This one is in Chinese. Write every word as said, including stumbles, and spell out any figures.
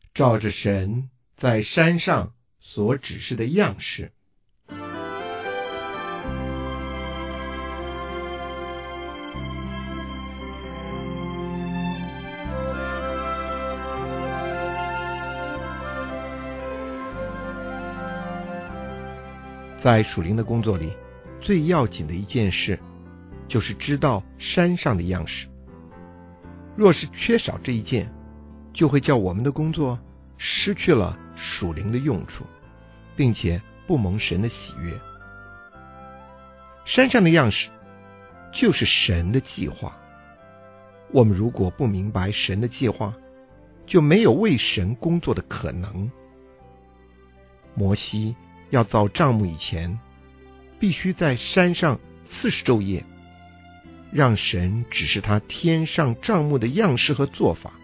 照着神在山上所指示的样式。在属灵的工作里，最要紧的一件事就是知道山上的样式。若是缺少这一件，就会叫我们的工作失去了属灵的用处，并且不蒙神的喜悦。山上的样式就是神的计划。我们如果不明白神的计划，就没有为神工作的可能。摩西要造帐幕以前，必须在山上四十昼夜，让神指示他天上帐幕的样式和做法。